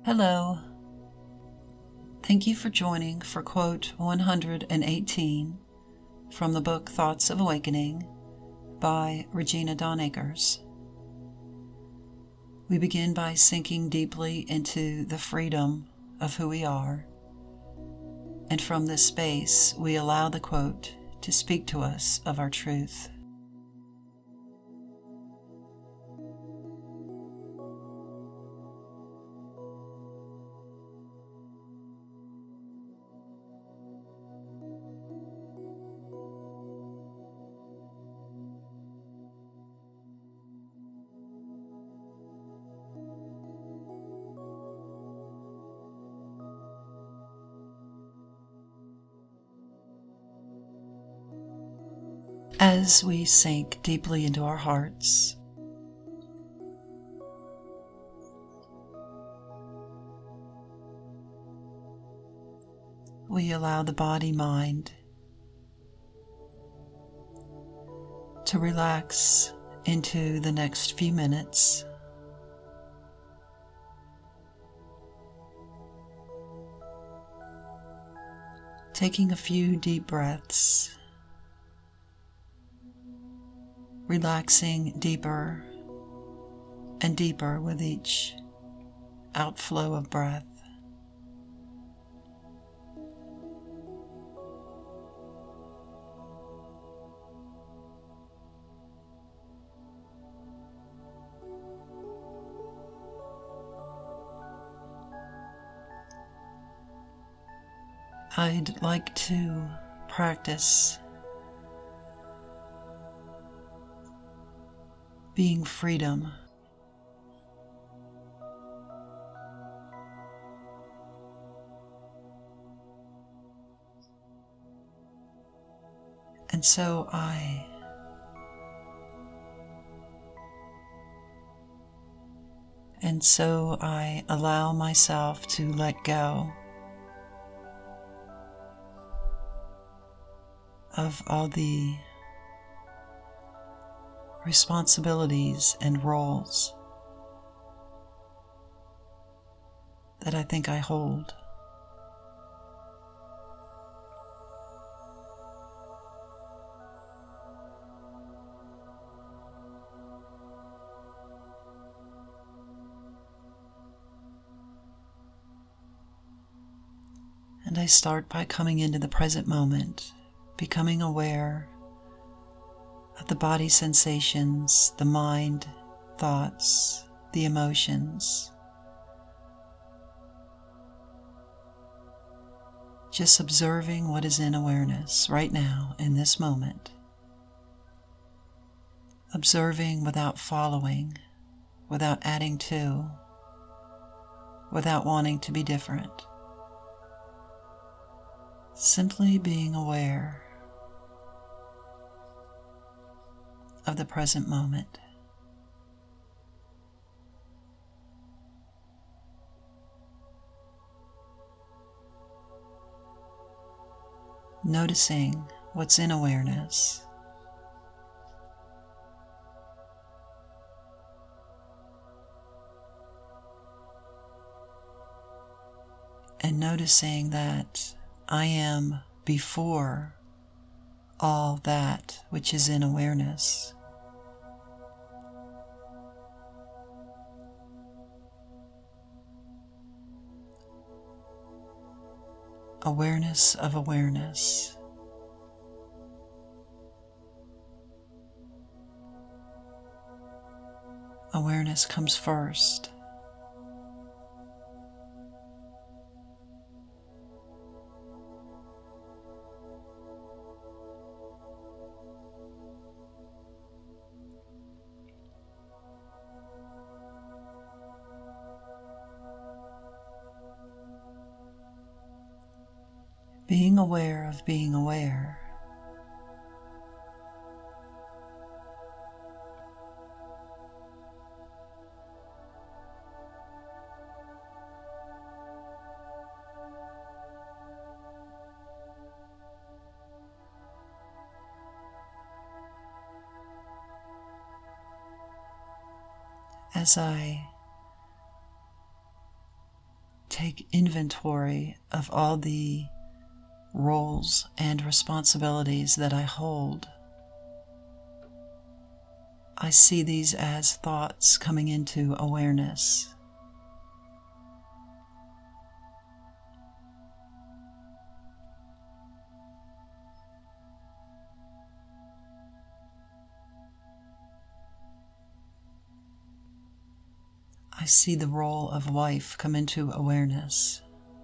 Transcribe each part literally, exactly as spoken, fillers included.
Hello. Thank you for joining for quote one hundred eighteen from the book Thoughts of Awakening by Regina Dawn Akers. We begin by sinking deeply into the freedom of who we are, and from this space we allow the quote to speak to us of our truth. As we sink deeply into our hearts, we allow the body-mind to relax into the next few minutes. Taking a few deep breaths, relaxing deeper and deeper with each outflow of breath. I'd like to practice being freedom. And so I and so I allow myself to let go of all the responsibilities and roles that I think I hold. And I start by coming into the present moment, becoming aware of the body sensations, the mind, thoughts, the emotions. Just observing what is in awareness right now in this moment. Observing without following, without adding to, without wanting to be different. Simply being aware of the present moment. Noticing what's in awareness. And noticing that I am before all that which is in awareness. Awareness of awareness. Awareness comes first. Being aware of being aware. As I take inventory of all the roles and responsibilities that I hold. I see these as thoughts coming into awareness. I see the role of wife come into awareness.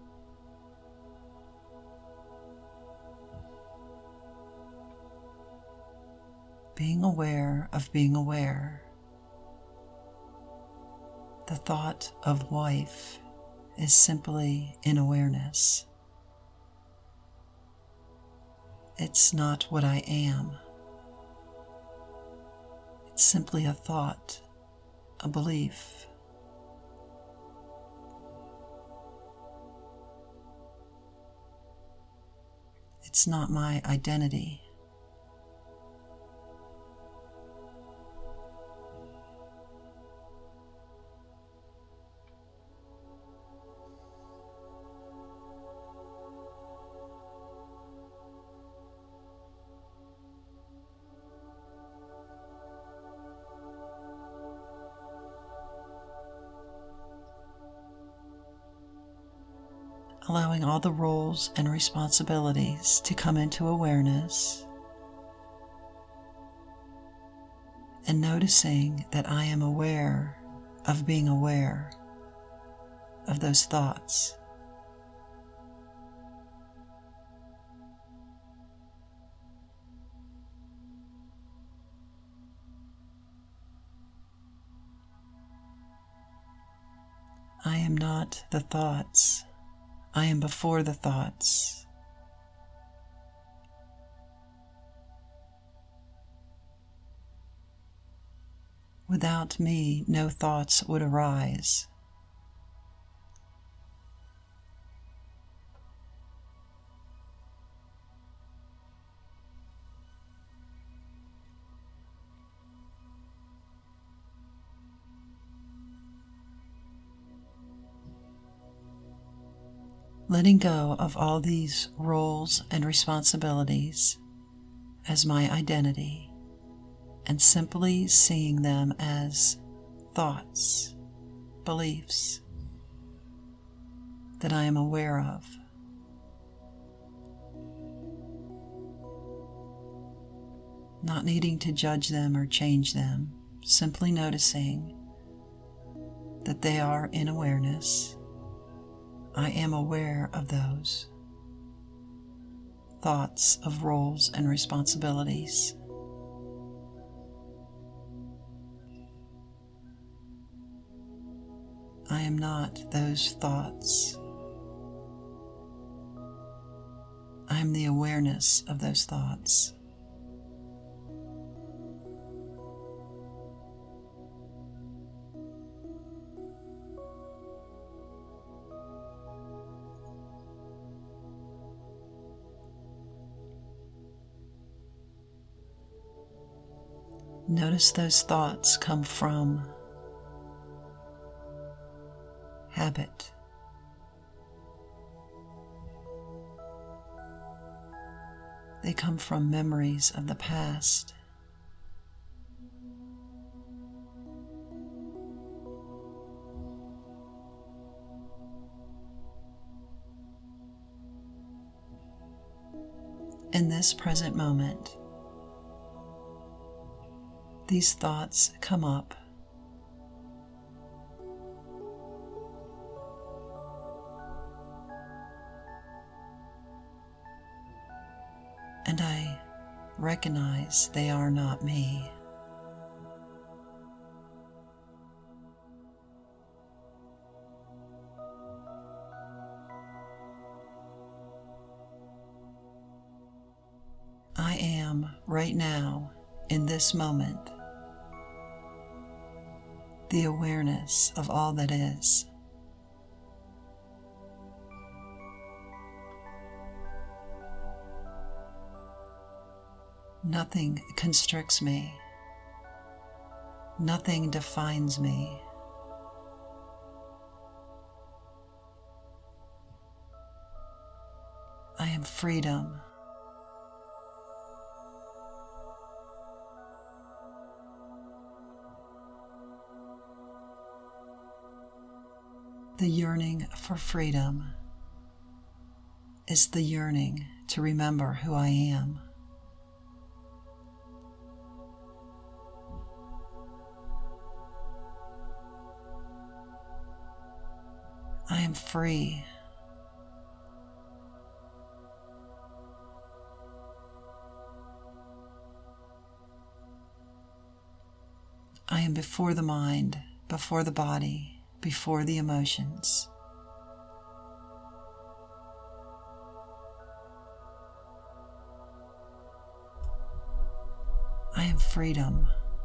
Being aware of being aware. The thought of wife is simply in awareness. It's not what I am. It's simply a thought, a belief. It's not my identity. Allowing all the roles and responsibilities to come into awareness, and noticing that I am aware of being aware of those thoughts. I am not the thoughts. I am before the thoughts. Without me, no thoughts would arise. Letting go of all these roles and responsibilities as my identity, and simply seeing them as thoughts, beliefs that I am aware of. Not needing to judge them or change them, simply noticing that they are in awareness. I am aware of those thoughts of roles and responsibilities. I am not those thoughts. I am the awareness of those thoughts. Notice those thoughts come from habit. They come from memories of the past. In this present moment, these thoughts come up. And I recognize they are not me. I am right now, in this moment, the awareness of all that is. Nothing constricts me. Nothing defines me. freedom. The yearning for freedom is the yearning to remember who I am. I am free. I am before the mind, before the body, before the emotions. I am freedom.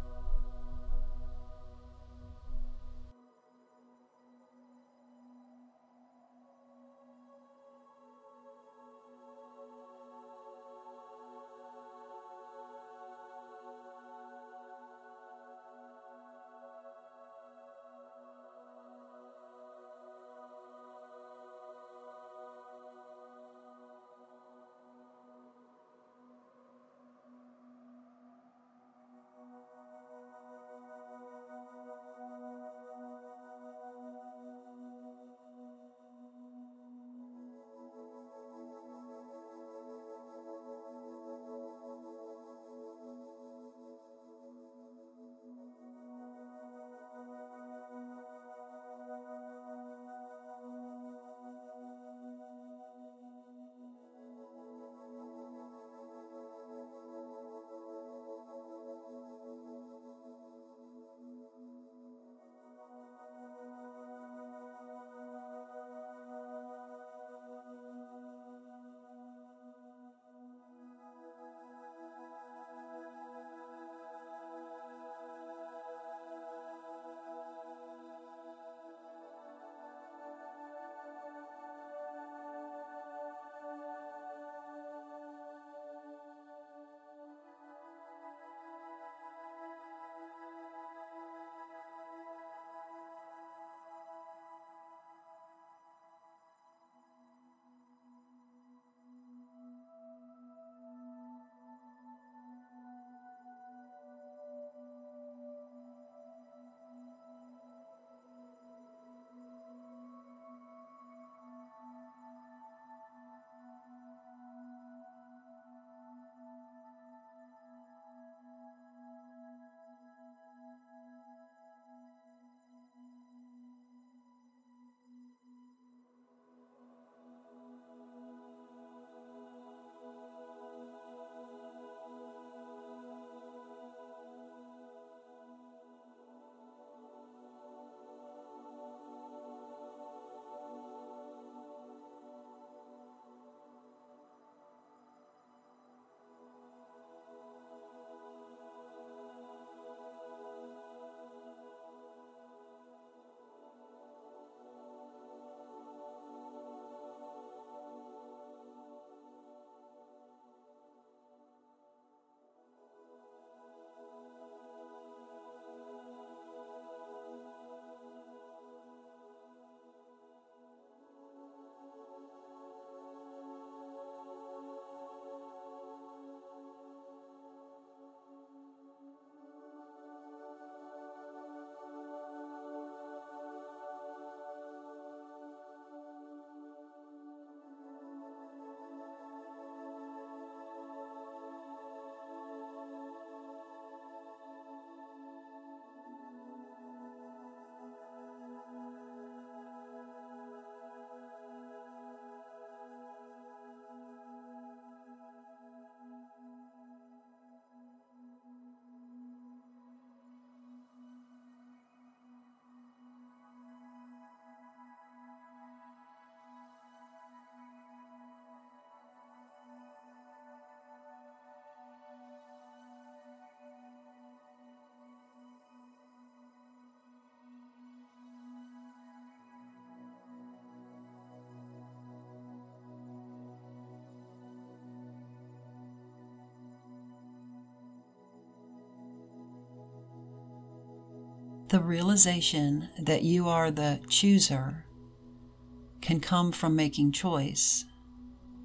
The realization that you are the chooser can come from making choice,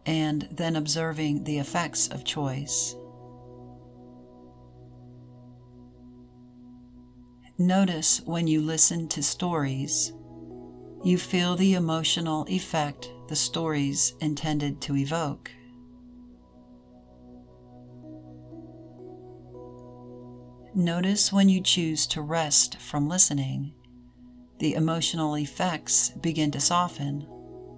and then observing the effects of choice. Notice when you listen to stories, you feel the emotional effect the stories intended to evoke. Notice when you choose to rest from listening, the emotional effects begin to soften.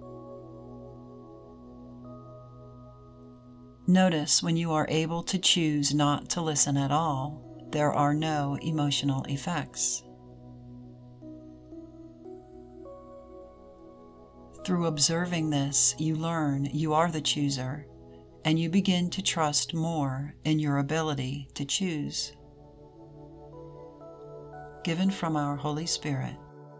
Notice when you are able to choose not to listen at all, there are no emotional effects. Through observing this, you learn you are the chooser, and you begin to trust more in your ability to choose. Given from our Holy Spirit.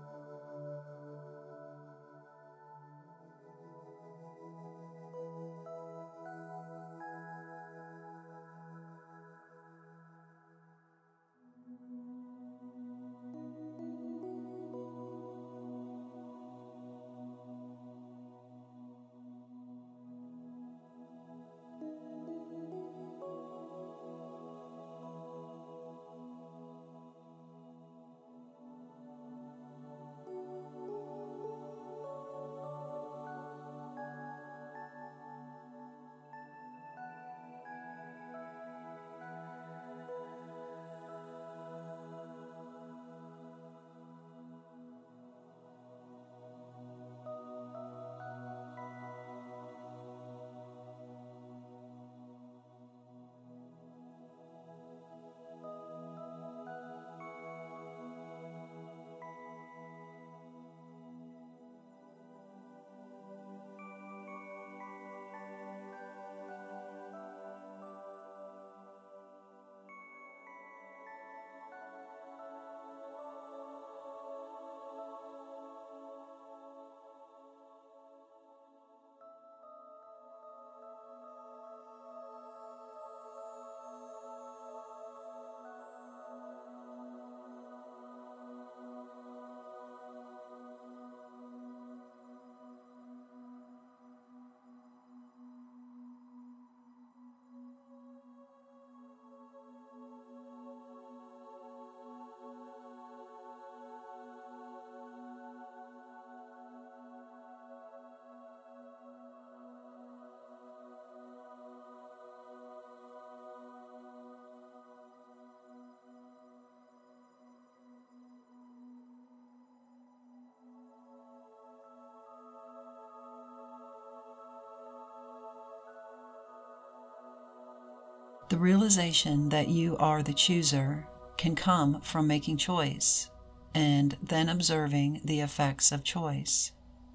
The realization that you are the chooser can come from making choice and then observing the effects of choice.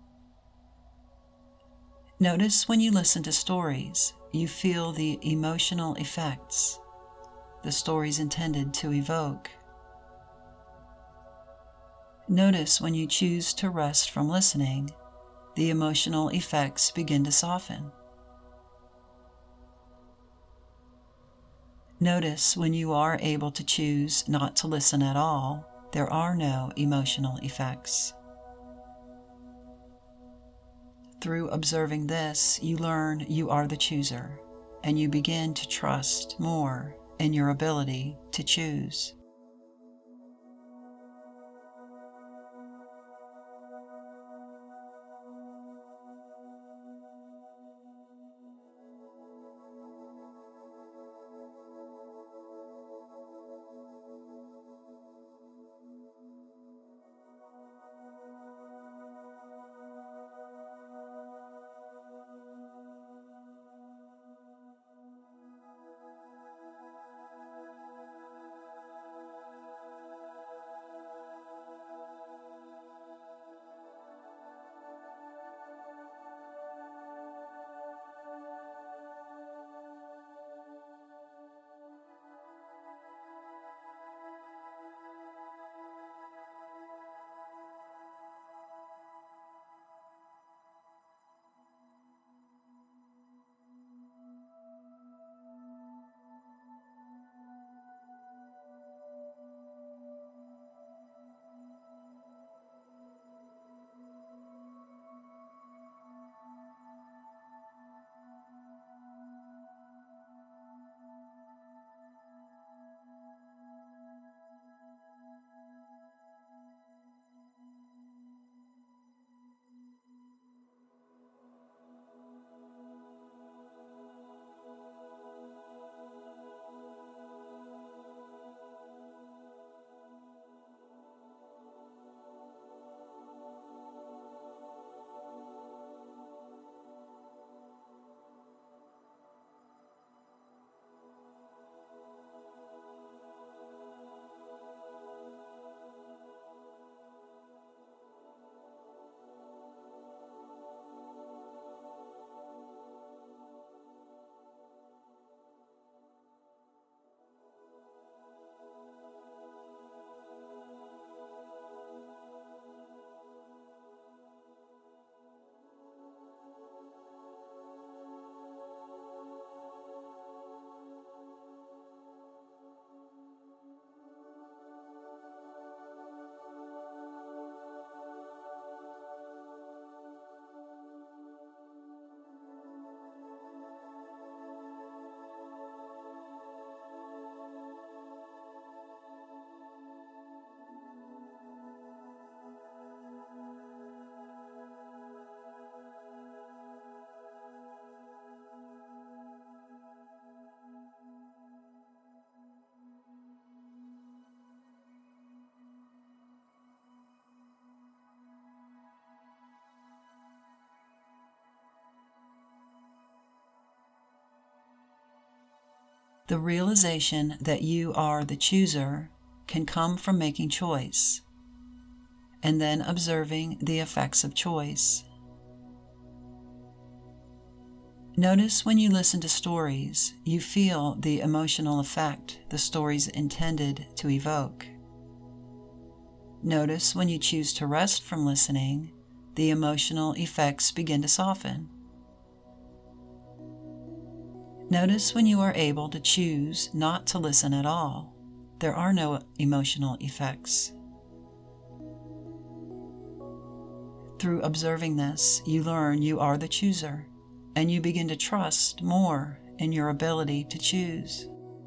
Notice when you listen to stories, you feel the emotional effects the stories intended to evoke. Notice when you choose to rest from listening, the emotional effects begin to soften. Notice when you are able to choose not to listen at all, there are no emotional effects. Through observing this, you learn you are the chooser, and you begin to trust more in your ability to choose. The realization that you are the chooser can come from making choice, and then observing the effects of choice. Notice when you listen to stories, you feel the emotional effect the stories intended to evoke. Notice when you choose to rest from listening, the emotional effects begin to soften. Notice when you are able to choose not to listen at all. There are no emotional effects. Through observing this, you learn you are the chooser, and you begin to trust more in your ability to choose.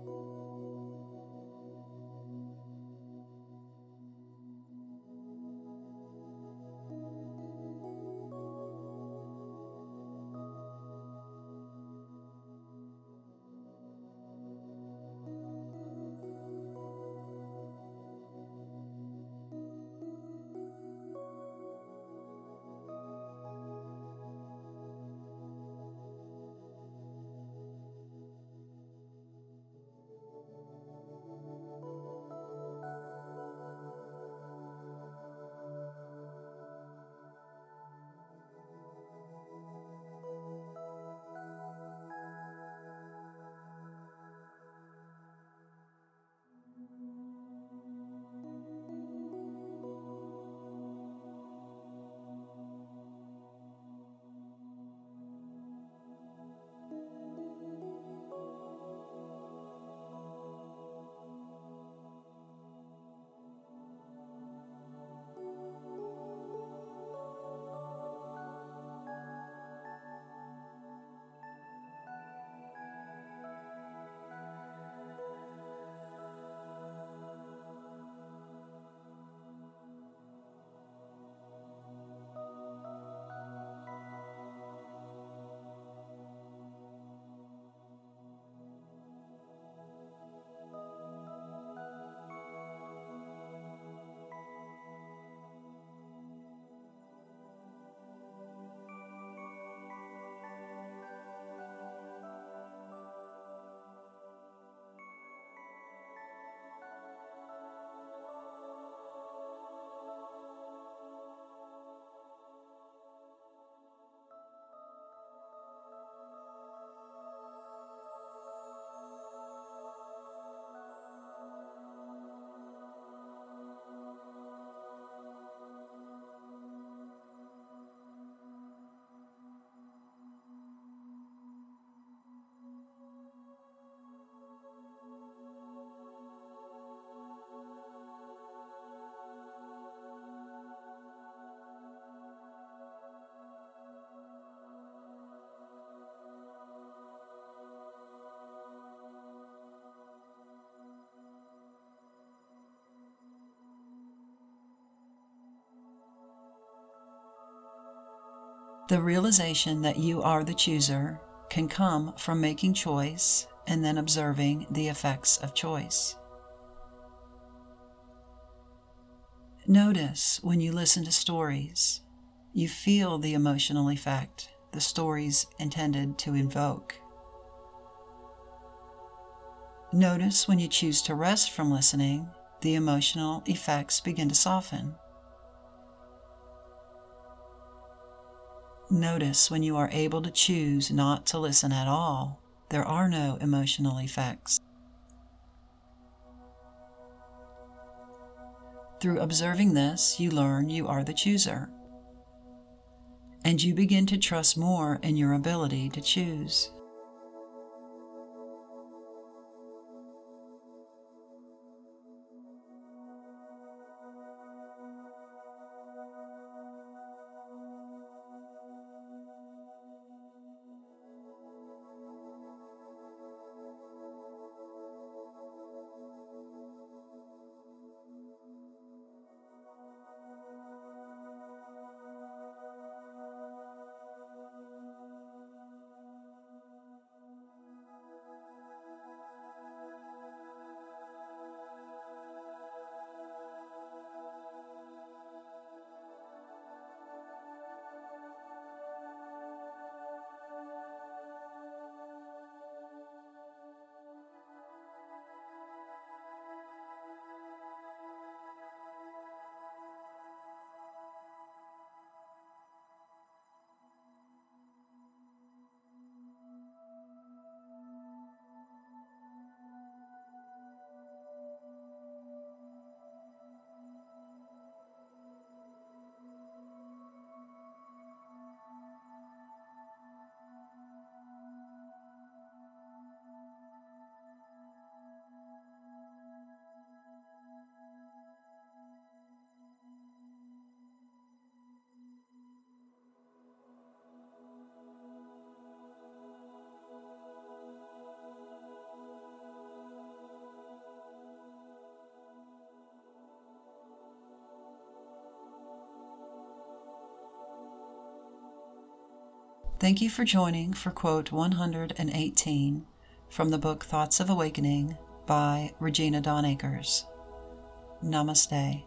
The realization that you are the chooser can come from making choice and then observing the effects of choice. Notice when you listen to stories, you feel the emotional effect the stories intended to invoke. Notice when you choose to rest from listening, the emotional effects begin to soften. Notice when you are able to choose not to listen at all. There are no emotional effects. Through observing this, you learn you are the chooser, and you begin to trust more in your ability to choose. Thank you for joining for quote one hundred eighteen from the book Thoughts of Awakening by Regina Dawn Akers. Namaste.